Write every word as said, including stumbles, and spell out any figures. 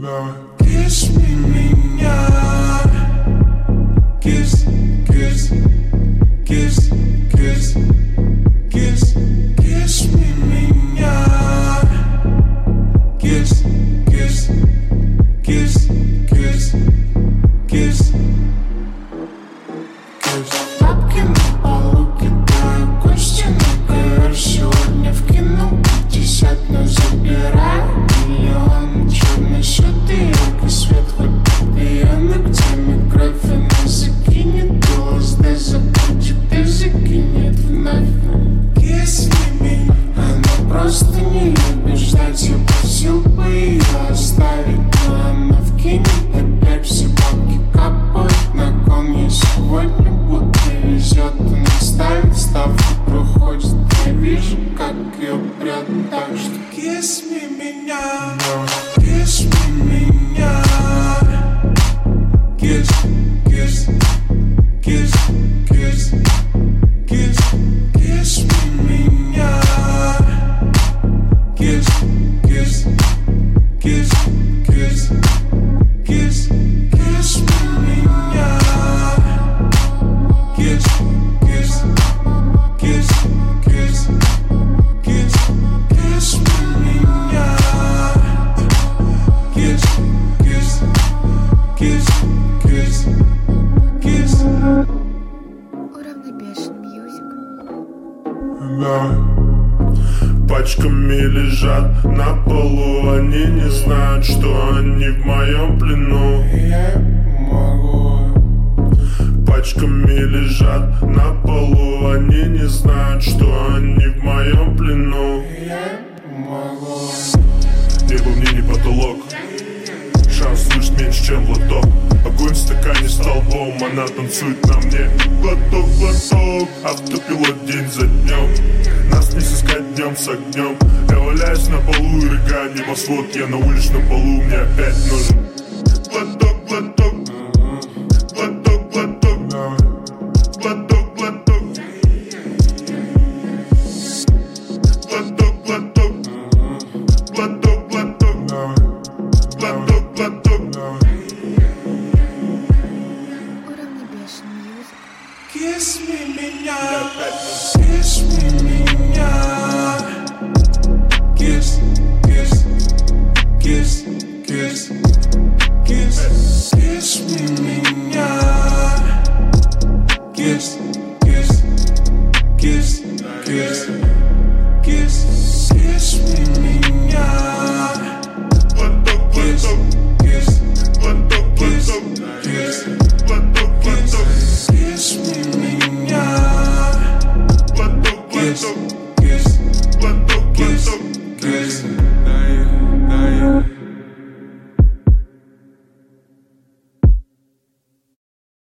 Kiss me меня, kiss, kiss, kiss, kiss, kiss, kiss me меня, kiss, kiss, kiss, kiss, kiss, kiss. Бабки на полу кидаю, кости на ковер. Сегодня в кино пятьдесят, но забираю миллион. Черный счет и яркий свет, хоть я ногтями кровь она закинет. ЛСД забудет и закинет вновь. Kiss me, она просто не любит ждать. Я просил бы ее оставить, но она вкинет опять. Все бабки капают на кон. Я сегодня будто везет, она ставит ставку, проходит. Я вижу, как ее прет, так что kiss me меня, kiss me меня, kiss, kiss, kiss, kiss, kiss, kiss me меня, kiss, kiss, kiss, kiss, kiss, kiss me меня, kiss, kiss, kiss, kiss, kiss, kiss me меня, kiss, kiss, kiss, kiss, kiss. Уравнобешен мьюзик. Пачками лежат на полу, они не знают, что они в моем плену. Я могу. Пачками лежат на полу, они не знают, что они в моем плену. Я могу. Небо мне не потолок, шанс слышать меньше, чем лоток. Огонь в стакане столбом, она танцует на мне. Глоток, глоток, автопилот день за днем. Нас не сыскать днем с огнем. Я валяюсь на полу и рыгаю небосвод. Я на уличном полу, мне опять нужен